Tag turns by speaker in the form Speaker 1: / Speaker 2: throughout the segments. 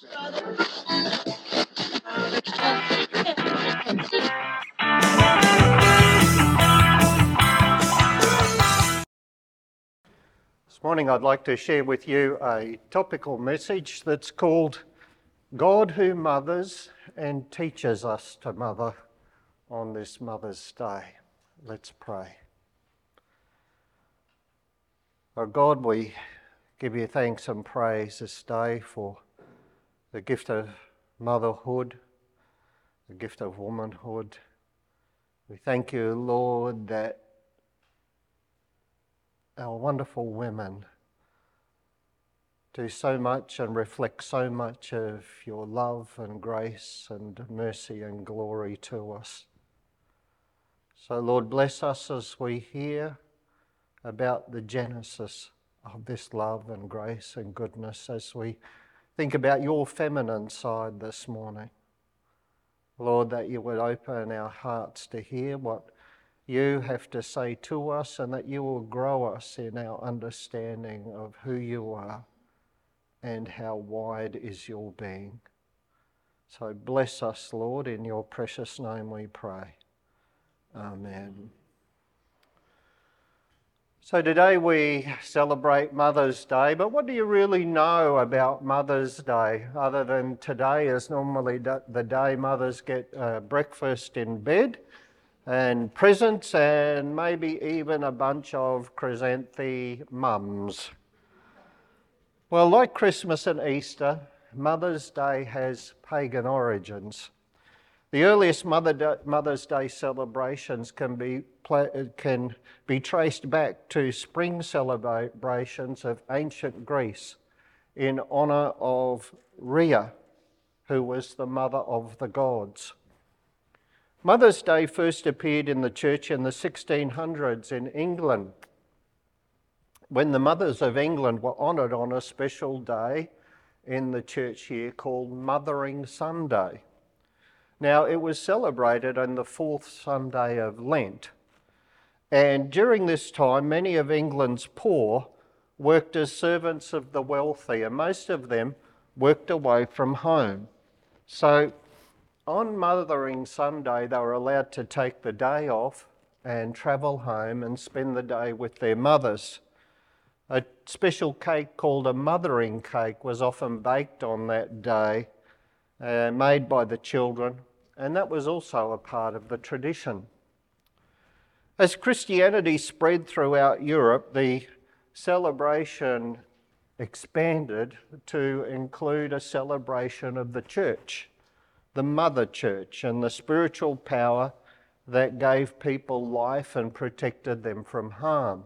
Speaker 1: This morning I'd like to share with you a topical message that's called God Who Mothers and Teaches Us to Mother on this Mother's Day. Let's pray. Oh God, we give you thanks and praise this day for the gift of motherhood, the gift of womanhood. We thank you, Lord, that our wonderful women do so much and reflect so much of your love and grace and mercy and glory to us. So Lord, bless us as we hear about the genesis of this love and grace and goodness, as we think about your feminine side this morning. Lord, that you would open our hearts to hear what you have to say to us, and that you will grow us in our understanding of who you are and how wide is your being. So bless us, Lord, in your precious name we pray. Amen. So today we celebrate Mother's Day, but what do you really know about Mother's Day, other than today is normally the day mothers get breakfast in bed and presents and maybe even a bunch of chrysanthemums. Well, like Christmas and Easter, Mother's Day has pagan origins. The earliest Mother's Day celebrations can be traced back to spring celebrations of ancient Greece in honour of Rhea, who was the mother of the gods. Mother's Day first appeared in the church in the 1600s in England, when the mothers of England were honoured on a special day in the church year called Mothering Sunday. Now, it was celebrated on the fourth Sunday of Lent, and during this time many of England's poor worked as servants of the wealthy, and most of them worked away from home. So on Mothering Sunday, they were allowed to take the day off and travel home and spend the day with their mothers. A special cake called a mothering cake was often baked on that day, made by the children, and that was also a part of the tradition. As Christianity spread throughout Europe, the celebration expanded to include a celebration of the church, the Mother Church, and the spiritual power that gave people life and protected them from harm.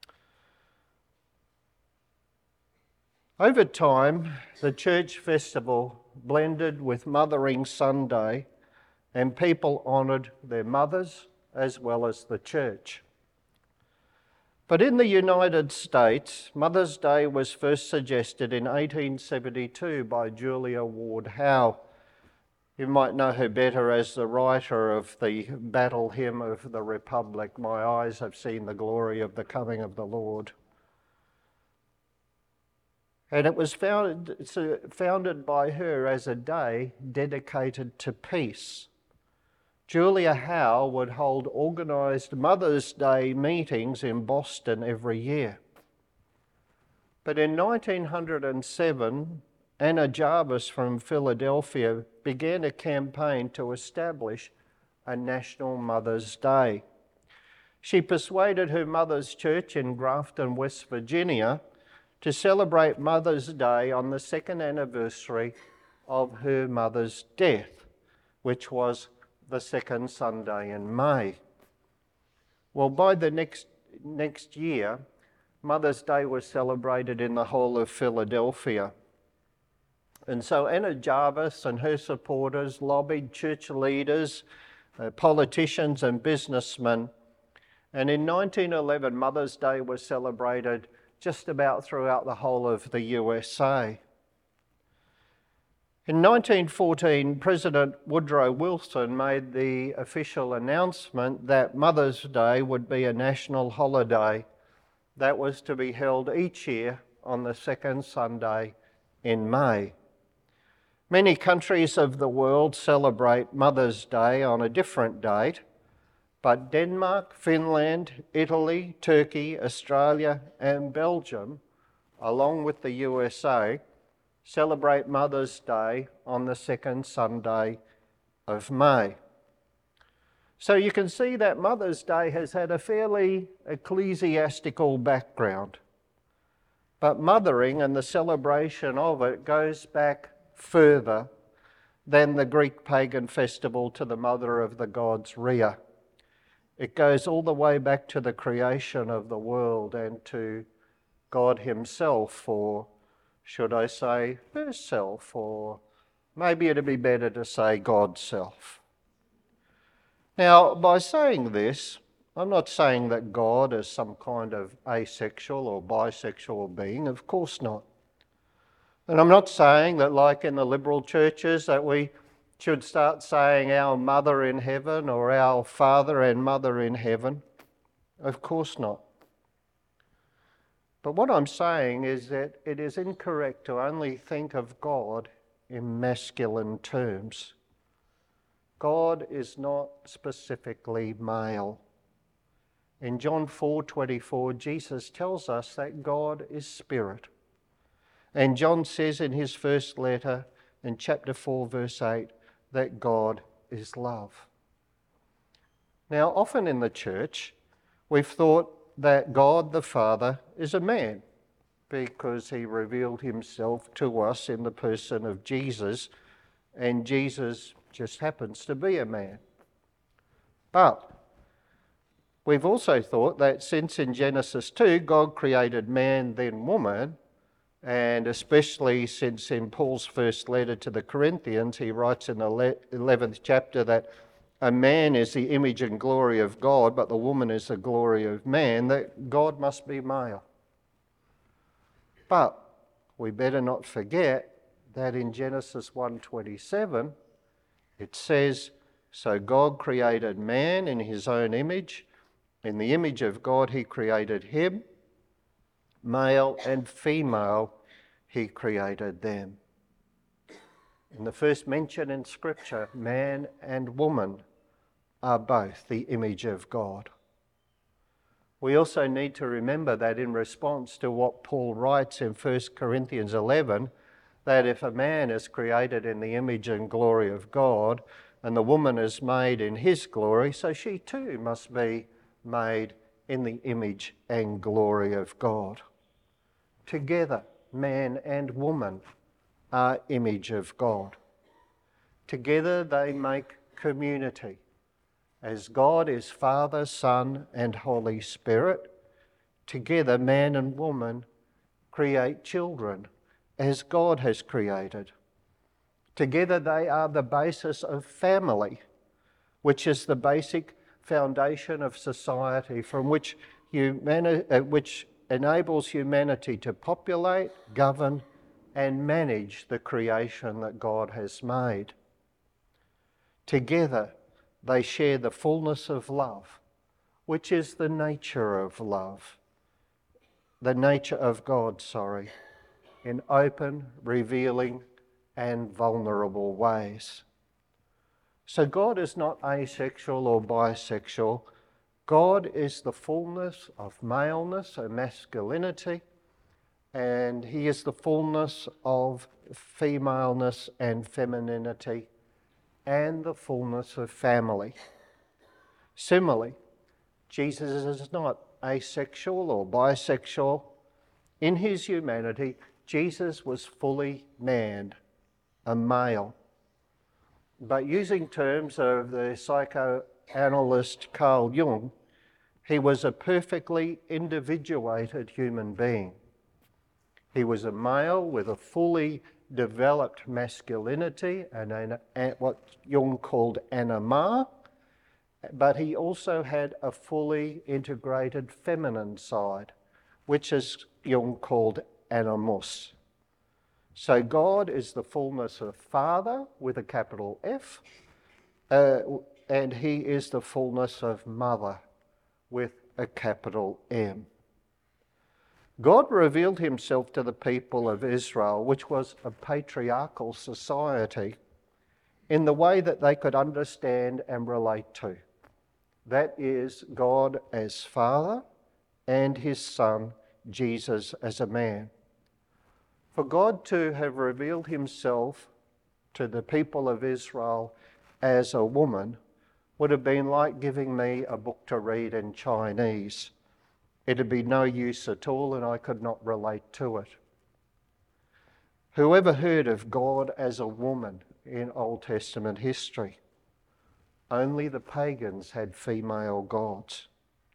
Speaker 1: Over time, the church festival blended with Mothering Sunday, and people honoured their mothers as well as the church. But in the United States, Mother's Day was first suggested in 1872 by Julia Ward Howe. You might know her better as the writer of the Battle Hymn of the Republic, "My eyes have seen the glory of the coming of the Lord." And it was founded by her as a day dedicated to peace. Julia Howe would hold organised Mother's Day meetings in Boston every year. But in 1907, Anna Jarvis from Philadelphia began a campaign to establish a National Mother's Day. She persuaded her mother's church in Grafton, West Virginia, to celebrate Mother's Day on the second anniversary of her mother's death, which was the second Sunday in May. Well, by the next year, Mother's Day was celebrated in the whole of Philadelphia. And so Anna Jarvis and her supporters lobbied church leaders, politicians and businessmen. And in 1911, Mother's Day was celebrated just about throughout the whole of the USA. In 1914, President Woodrow Wilson made the official announcement that Mother's Day would be a national holiday that was to be held each year on the second Sunday in May. Many countries of the world celebrate Mother's Day on a different date, but Denmark, Finland, Italy, Turkey, Australia and Belgium, along with the USA, celebrate Mother's Day on the second Sunday of May. So you can see that Mother's Day has had a fairly ecclesiastical background. But mothering and the celebration of it goes back further than the Greek pagan festival to the mother of the gods Rhea. It goes all the way back to the creation of the world and to God himself, or should I say herself, or maybe it'd be better to say God's self. Now, by saying this, I'm not saying that God is some kind of asexual or bisexual being, of course not. And I'm not saying that, like in the liberal churches, that we should start saying our mother in heaven or our father and mother in heaven. Of course not. But what I'm saying is that it is incorrect to only think of God in masculine terms. God is not specifically male. In John 4:24, Jesus tells us that God is spirit. And John says in his first letter, in chapter 4, verse 8, that God is love. Now, often in the church, we've thought that God the Father is a man because he revealed himself to us in the person of Jesus, and Jesus just happens to be a man. But we've also thought that since in Genesis 2, God created man, then woman, and especially since in Paul's first letter to the Corinthians, he writes in the 11th chapter that a man is the image and glory of God, but the woman is the glory of man, that God must be male. But we better not forget that in Genesis 1:27, it says, so God created man in his own image. In the image of God he created him. Male and female he created them. In the first mention in Scripture, man and woman are both the image of God. We also need to remember that in response to what Paul writes in 1 Corinthians 11, that if a man is created in the image and glory of God, and the woman is made in his glory, so she too must be made in the image and glory of God. Together, man and woman are image of God. Together they make community. As God is Father, Son, and Holy Spirit, together man and woman create children as God has created. Together they are the basis of family, which is the basic foundation of society from which enables humanity to populate, govern, and manage the creation that God has made. Together, they share the fullness of love, which is the nature of love, the nature of God, in open, revealing, and vulnerable ways. So God is not asexual or bisexual. God is the fullness of maleness and masculinity, and he is the fullness of femaleness and femininity, and the fullness of family. Similarly, Jesus is not asexual or bisexual. In his humanity, Jesus was fully man, a male. But using terms of the psychoanalyst Carl Jung, he was a perfectly individuated human being. He was a male with a fully developed masculinity and what Jung called anima, but he also had a fully integrated feminine side, which is Jung called animus. So God is the fullness of Father with a capital F, and he is the fullness of Mother with a capital M. God revealed himself to the people of Israel, which was a patriarchal society, in the way that they could understand and relate to. That is, God as Father and his Son, Jesus, as a man. For God to have revealed himself to the people of Israel as a woman would have been like giving me a book to read in Chinese. It'd be no use at all, and I could not relate to it. Whoever heard of God as a woman in Old Testament history? Only the pagans had female gods.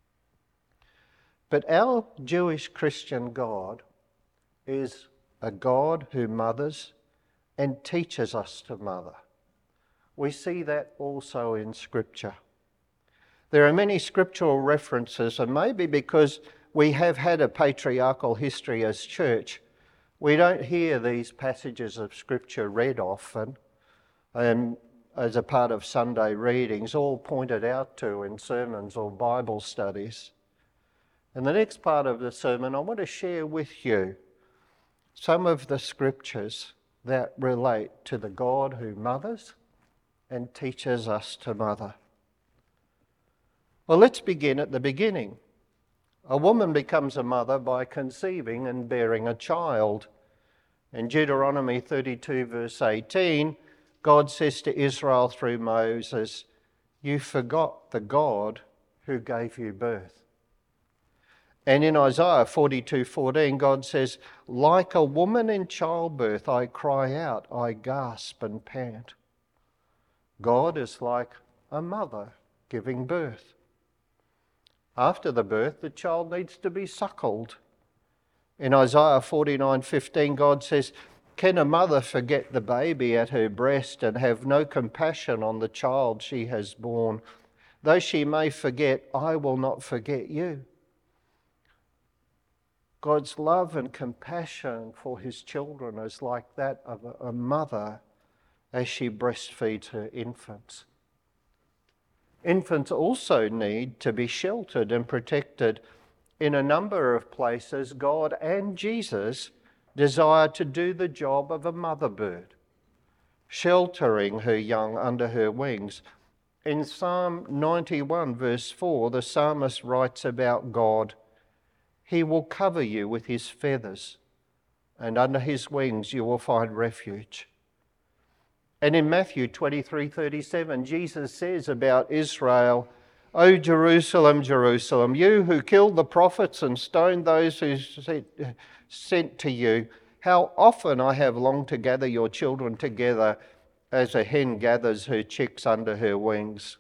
Speaker 1: But our Jewish Christian God is a God who mothers and teaches us to mother. We see that also in Scripture. There are many scriptural references, and maybe because we have had a patriarchal history as church, we don't hear these passages of Scripture read often as a part of Sunday readings, all pointed out to in sermons or Bible studies. In the next part of the sermon, I want to share with you some of the scriptures that relate to the God who mothers and teaches us to mother. Well, let's begin at the beginning. A woman becomes a mother by conceiving and bearing a child. In Deuteronomy 32 verse 18, God says to Israel through Moses, "You forgot the God who gave you birth." And in Isaiah 42:14, God says, "Like a woman in childbirth, I cry out, I gasp and pant." God is like a mother giving birth. After the birth, the child needs to be suckled. In Isaiah 49:15, God says, "Can a mother forget the baby at her breast and have no compassion on the child she has borne? Though she may forget, I will not forget you." God's love and compassion for his children is like that of a mother as she breastfeeds her infants. Infants also need to be sheltered and protected. In a number of places, God and Jesus desire to do the job of a mother bird, sheltering her young under her wings. In Psalm 91 verse 4, the psalmist writes about God, "He will cover you with his feathers, and under his wings you will find refuge." And in Matthew 23:37, Jesus says about Israel, "O Jerusalem, Jerusalem, you who killed the prophets and stoned those who sent to you, how often I have longed to gather your children together as a hen gathers her chicks under her wings."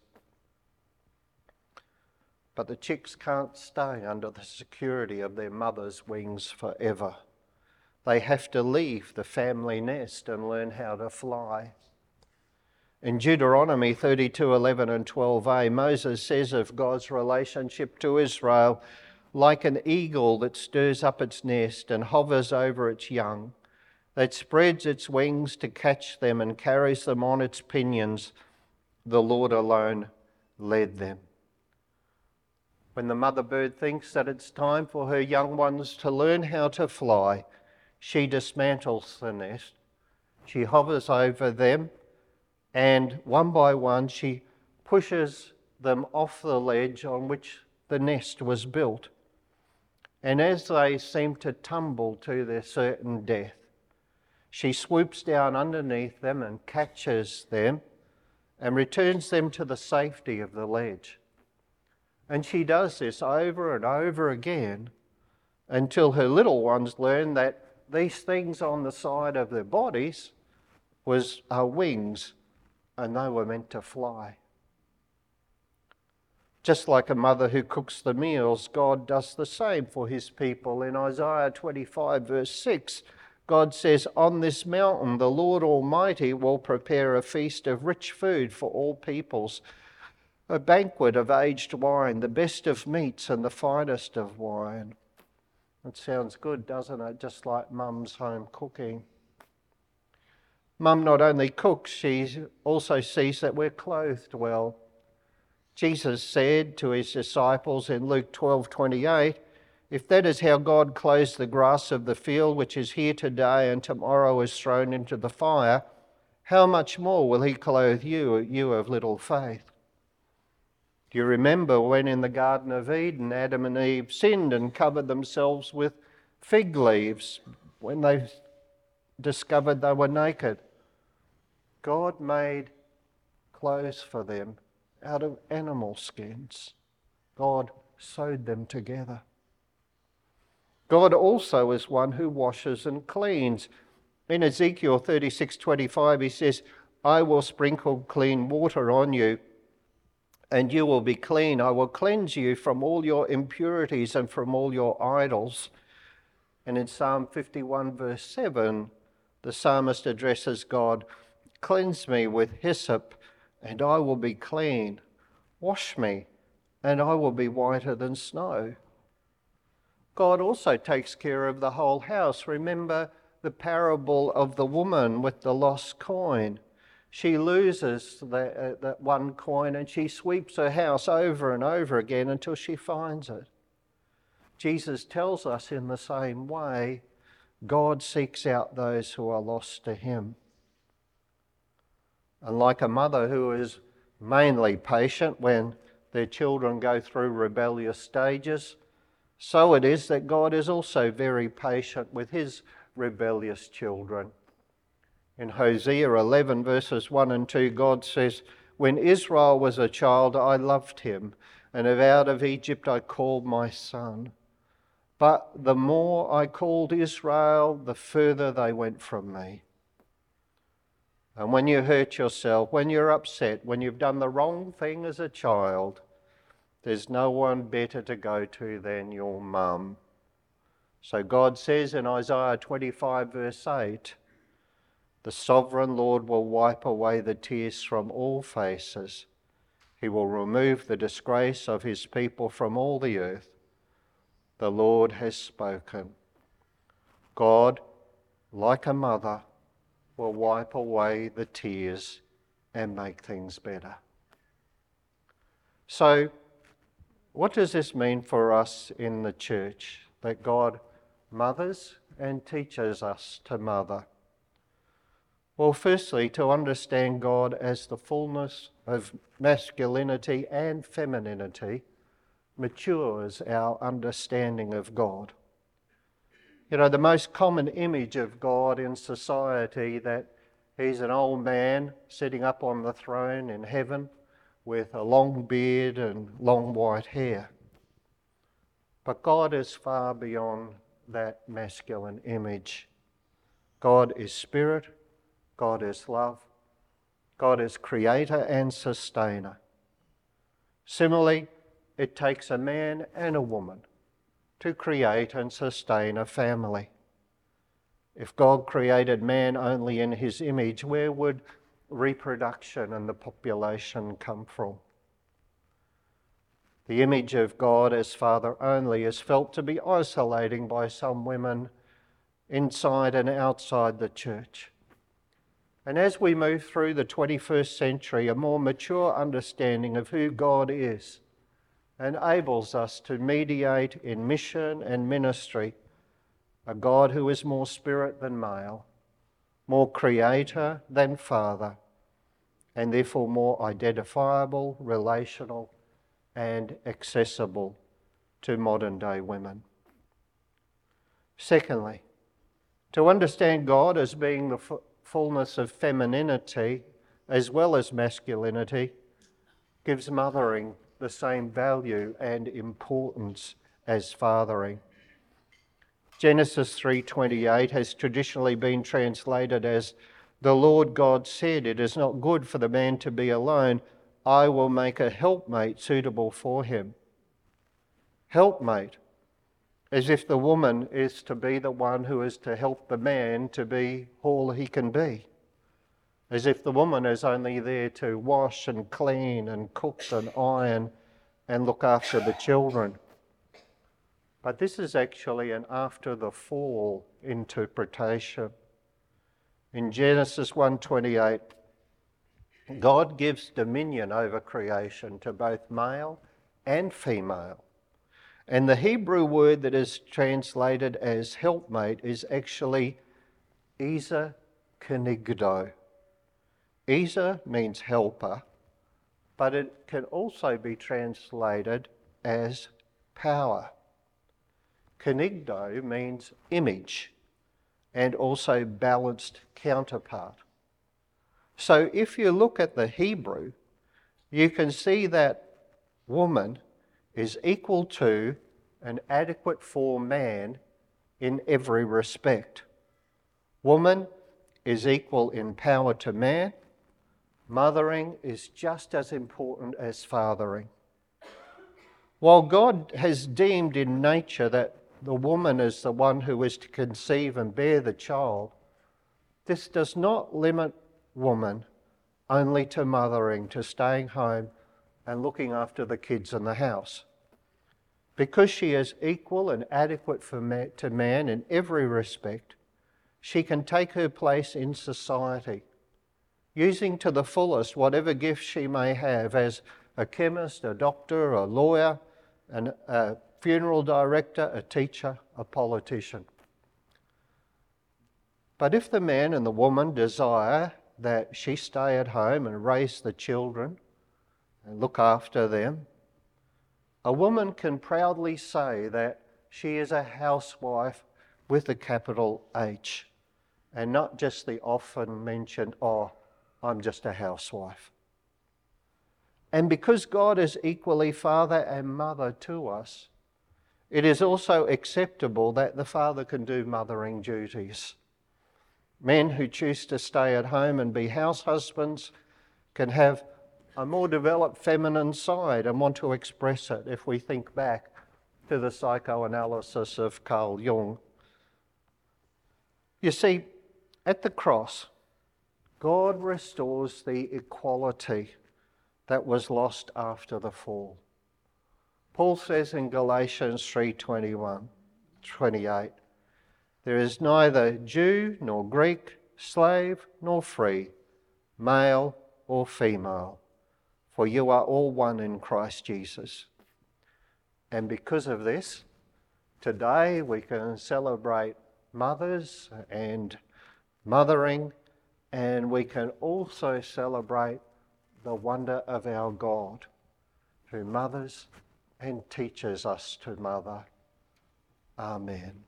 Speaker 1: But the chicks can't stay under the security of their mother's wings forever. They have to leave the family nest and learn how to fly. In Deuteronomy 32:11 and 12a, Moses says of God's relationship to Israel, "Like an eagle that stirs up its nest and hovers over its young, that spreads its wings to catch them and carries them on its pinions, the Lord alone led them." When the mother bird thinks that it's time for her young ones to learn how to fly, she dismantles the nest. She hovers over them, and one by one she pushes them off the ledge on which the nest was built. And as they seem to tumble to their certain death, she swoops down underneath them and catches them and returns them to the safety of the ledge. And she does this over and over again until her little ones learn that these things on the side of their bodies are wings, and they were meant to fly. Just like a mother who cooks the meals, God does the same for his people. In Isaiah 25 verse 6, God says, "On this mountain the Lord Almighty will prepare a feast of rich food for all peoples, a banquet of aged wine, the best of meats and the finest of wine." It sounds good, doesn't it? Just like Mum's home cooking. Mum not only cooks, she also sees that we're clothed well. Jesus said to his disciples in Luke 12:28, If that is how God clothes the grass of the field, which is here today and tomorrow is thrown into the fire, how much more will he clothe you, you of little faith? Do you remember when in the Garden of Eden, Adam and Eve sinned and covered themselves with fig leaves when they discovered they were naked? God made clothes for them out of animal skins. God sewed them together. God also is one who washes and cleans. In Ezekiel 36:25, he says, I will sprinkle clean water on you, and you will be clean. I will cleanse you from all your impurities and from all your idols. And in Psalm 51 verse 7, the psalmist addresses God, cleanse me with hyssop, and I will be clean. Wash me, and I will be whiter than snow. God also takes care of the whole house. Remember the parable of the woman with the lost coin. She loses that one coin and she sweeps her house over and over again until she finds it. Jesus tells us in the same way, God seeks out those who are lost to him. And like a mother who is mainly patient when their children go through rebellious stages, so it is that God is also very patient with his rebellious children. In Hosea 11 verses 1 and 2, God says, when Israel was a child, I loved him, and out of Egypt I called my son. But the more I called Israel, the further they went from me. And when you hurt yourself, when you're upset, when you've done the wrong thing as a child, there's no one better to go to than your mum. So God says in Isaiah 25 verse 8, the sovereign Lord will wipe away the tears from all faces. He will remove the disgrace of his people from all the earth. The Lord has spoken. God, like a mother, will wipe away the tears and make things better. So, what does this mean for us in the church? That God mothers and teaches us to mother. Well, firstly, to understand God as the fullness of masculinity and femininity matures our understanding of God. You know, the most common image of God in society, that he's an old man sitting up on the throne in heaven with a long beard and long white hair. But God is far beyond that masculine image. God is spirit, God is love, God is creator and sustainer. Similarly, it takes a man and a woman to create and sustain a family. If God created man only in his image, where would reproduction and the population come from? The image of God as Father only is felt to be isolating by some women inside and outside the church. And as we move through the 21st century, a more mature understanding of who God is enables us to mediate in mission and ministry a God who is more spirit than male, more creator than father, and therefore more identifiable, relational, and accessible to modern day women. Secondly, to understand God as being the fullness of femininity as well as masculinity gives mothering the same value and importance as fathering. Genesis 3:28 has traditionally been translated as, the Lord God said, it is not good for the man to be alone. I will make a helpmate suitable for him. Helpmate, as if the woman is to be the one who is to help the man to be all he can be. As if the woman is only there to wash and clean and cook and iron and look after the children. But this is actually an after the fall interpretation. In Genesis 1:28, God gives dominion over creation to both male and female. And the Hebrew word that is translated as helpmate is actually Ezer Kenigdo. Ezer means helper, but it can also be translated as power. Kenigdo means image and also balanced counterpart. So if you look at the Hebrew, you can see that woman is equal to and adequate for man in every respect. Woman is equal in power to man. Mothering is just as important as fathering. While God has deemed in nature that the woman is the one who is to conceive and bear the child, this does not limit woman only to mothering, to staying home and looking after the kids in the house. Because she is equal and adequate to man in every respect, she can take her place in society, using to the fullest whatever gifts she may have as a chemist, a doctor, a lawyer, a funeral director, a teacher, a politician. But if the man and the woman desire that she stay at home and raise the children and look after them, a woman can proudly say that she is a housewife with a capital H, and not just the often mentioned, "Oh, I'm just a housewife." And because God is equally father and mother to us, it is also acceptable that the father can do mothering duties. Men who choose to stay at home and be house husbands can have a more developed feminine side and want to express it if we think back to the psychoanalysis of Carl Jung. You see, at the cross, God restores the equality that was lost after the fall. Paul says in Galatians 3:28, "There is neither Jew nor Greek, slave nor free, male or female, for you are all one in Christ Jesus." And because of this, today we can celebrate mothers and mothering, and we can also celebrate the wonder of our God, who mothers and teaches us to mother. Amen.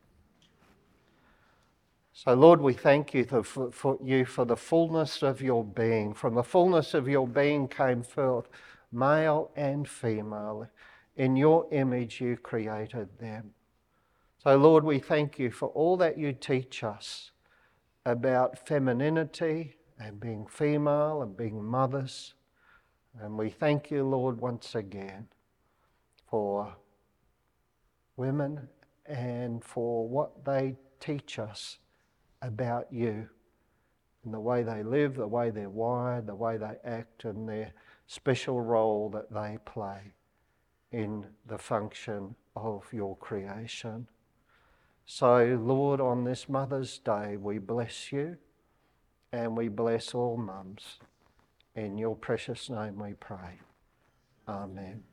Speaker 1: So Lord, we thank you for the fullness of your being. From the fullness of your being came forth male and female. In your image you created them. So Lord, we thank you for all that you teach us about femininity and being female and being mothers. And we thank you, Lord, once again for women and for what they teach us about you and the way they live, the way they're wired, the way they act, and their special role that they play in the function of your creation. So, Lord, on this Mother's Day, we bless you and we bless all mums. In your precious name we pray. Amen.